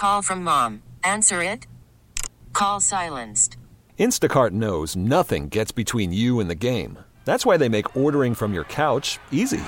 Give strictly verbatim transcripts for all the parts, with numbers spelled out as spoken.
Call from mom. Answer it. Call silenced. Instacart knows nothing gets between you and the game. That's why they make ordering from your couch easy.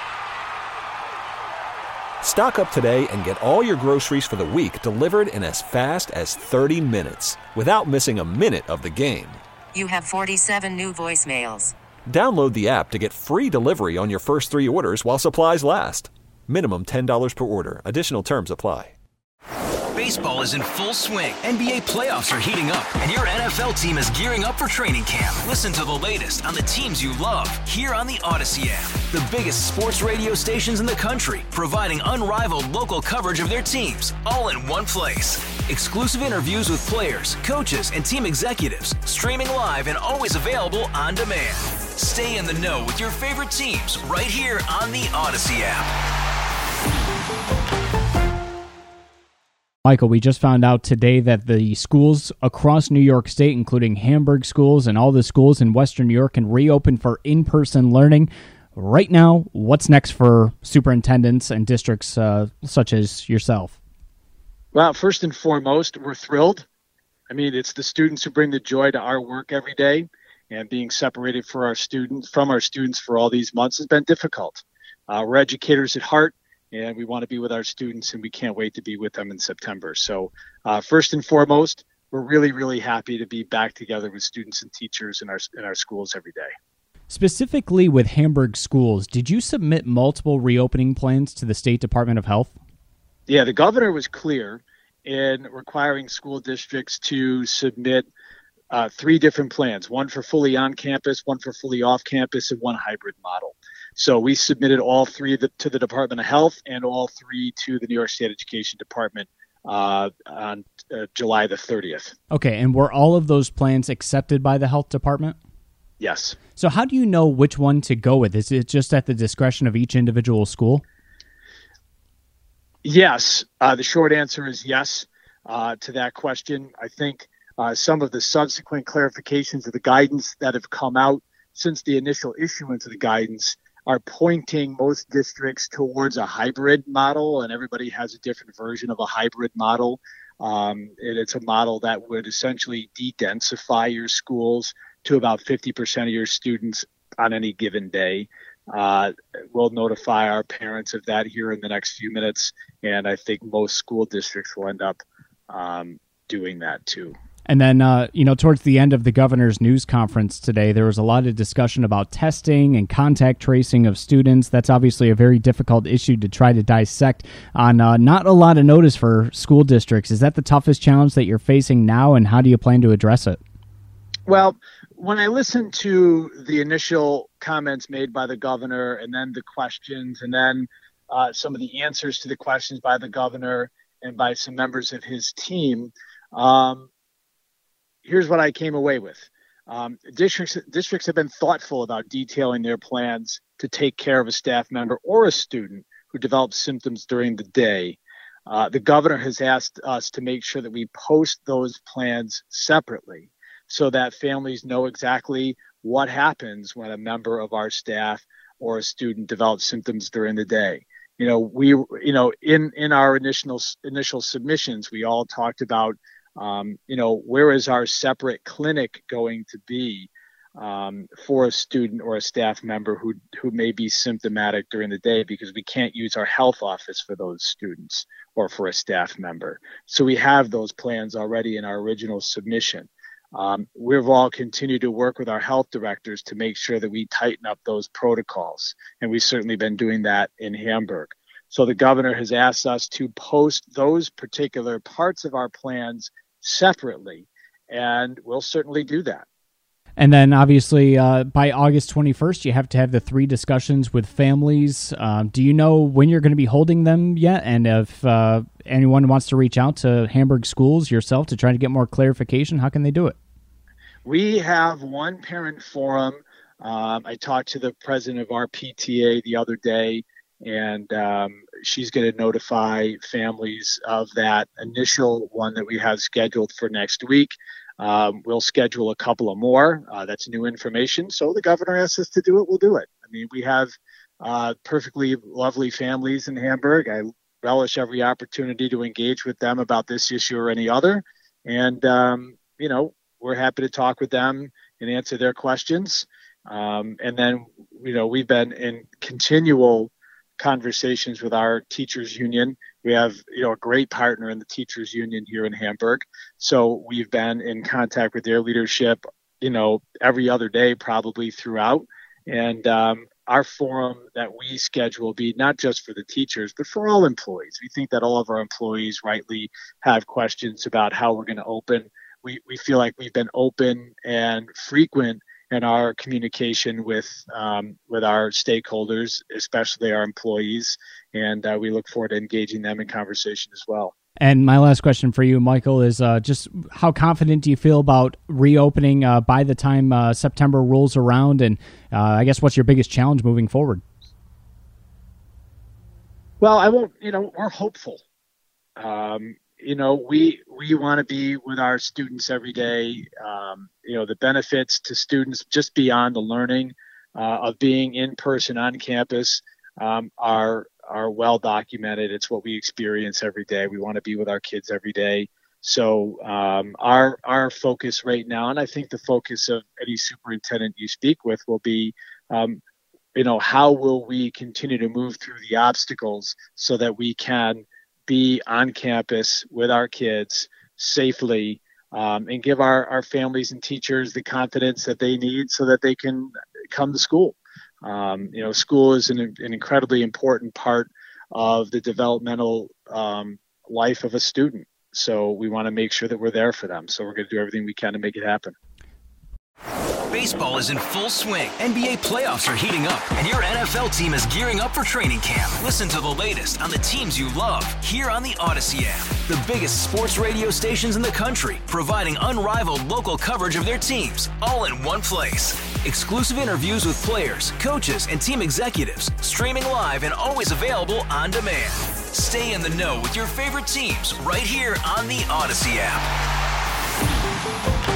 Stock up today and get all your groceries for the week delivered in as fast as thirty minutes without missing a minute of the game. You have forty-seven new voicemails. Download the app to get free delivery on your first three orders while supplies last. Minimum ten dollars per order. Additional terms apply. Baseball is in full swing. N B A playoffs are heating up, and your N F L team is gearing up for training camp. Listen to the latest on the teams you love here on the Odyssey app. The biggest sports radio stations in the country, providing unrivaled local coverage of their teams, all in one place. Exclusive interviews with players, coaches, and team executives, streaming live and always available on demand. Stay in the know with your favorite teams right here on the Odyssey app. Michael, we just found out today that the schools across New York State, including Hamburg schools and all the schools in Western New York, can reopen for in-person learning. Right now, what's next for superintendents and districts uh, such as yourself? Well, first and foremost, we're thrilled. I mean, it's the students who bring the joy to our work every day, and being separated for our students from our students for all these months has been difficult. Uh, we're educators at heart, and we want to be with our students, and we can't wait to be with them in September. So uh, first and foremost, we're really, really happy to be back together with students and teachers in our in our schools every day. Specifically with Hamburg schools, did you submit multiple reopening plans to the State Department of Health? Yeah, the governor was clear in requiring school districts to submit uh, three different plans, one for fully on campus, one for fully off campus, and one hybrid model. So we submitted all three to the Department of Health and all three to the New York State Education Department uh, on uh, July the thirtieth. Okay, and were all of those plans accepted by the Health Department? Yes. So how do you know which one to go with? Is it just at the discretion of each individual school? Yes. Uh, the short answer is yes uh, to that question. I think uh, some of the subsequent clarifications of the guidance that have come out since the initial issuance of the guidance are pointing most districts towards a hybrid model, and everybody has a different version of a hybrid model. Um, and it's a model that would essentially de-densify your schools to about fifty percent of your students on any given day. Uh, we'll notify our parents of that here in the next few minutes, and I think most school districts will end up um, doing that too. And then, uh, you know, towards the end of the governor's news conference today, there was a lot of discussion about testing and contact tracing of students. That's obviously a very difficult issue to try to dissect on uh, not a lot of notice for school districts. Is that the toughest challenge that you're facing now, and how do you plan to address it? Well, when I listened to the initial comments made by the governor, and then the questions, and then uh, some of the answers to the questions by the governor and by some members of his team, um, here's what I came away with. Um, districts districts have been thoughtful about detailing their plans to take care of a staff member or a student who develops symptoms during the day. Uh, the governor has asked us to make sure that we post those plans separately so that families know exactly what happens when a member of our staff or a student develops symptoms during the day. You know, we, you know, in, in our initial initial submissions, we all talked about Um, you know, where is our separate clinic going to be um, for a student or a staff member who who may be symptomatic during the day, because we can't use our health office for those students or for a staff member. So we have those plans already in our original submission. Um, we've all continued to work with our health directors to make sure that we tighten up those protocols, and we've certainly been doing that in Hamburg. So the governor has asked us to post those particular parts of our plans separately, and we'll certainly do that. And then obviously uh, by August twenty-first, you have to have the three discussions with families. Uh, do you know when you're going to be holding them yet? And if uh, anyone wants to reach out to Hamburg schools, yourself, to try to get more clarification, how can they do it? We have one parent forum. Um, I talked to the president of our P T A the other day, and um, she's going to notify families of that initial one that we have scheduled for next week. Um, we'll schedule a couple of more. Uh, that's new information. So the governor asked us to do it, we'll do it. I mean, we have uh, perfectly lovely families in Hamburg. I relish every opportunity to engage with them about this issue or any other. And, um, you know, we're happy to talk with them and answer their questions. Um, and then, you know, we've been in continual conversations with our teachers union. We have, you know, a great partner in the teachers union here in Hamburg. So we've been in contact with their leadership, you know, every other day, probably throughout. And um, our forum that we schedule will be not just for the teachers, but for all employees. We think that all of our employees rightly have questions about how we're going to open. We, we feel like we've been open and frequent in our communication with um, with our stakeholders, especially our employees, and uh, we look forward to engaging them in conversation as well. And my last question for you, Michael, is uh, just how confident do you feel about reopening uh, by the time uh, September rolls around? And uh, I guess what's your biggest challenge moving forward? Well, I won't, you know, we're hopeful. Um, you know, we we want to be with our students every day. Um, you know, the benefits to students just beyond the learning uh, of being in person on campus um, are are well documented. It's what we experience every day. We want to be with our kids every day. So um, our our focus right now, and I think the focus of any superintendent you speak with will be, um, you know, how will we continue to move through the obstacles so that we can be on campus with our kids safely um, and give our, our families and teachers the confidence that they need so that they can come to school. Um, you know, school is an, an incredibly important part of the developmental um, life of a student. So we want to make sure that we're there for them. So we're going to do everything we can to make it happen. Baseball is in full swing. N B A playoffs are heating up, and your N F L team is gearing up for training camp. Listen to the latest on the teams you love here on the Odyssey app. The biggest sports radio stations in the country, providing unrivaled local coverage of their teams, all in one place. Exclusive interviews with players, coaches, and team executives, streaming live and always available on demand. Stay in the know with your favorite teams right here on the Odyssey app.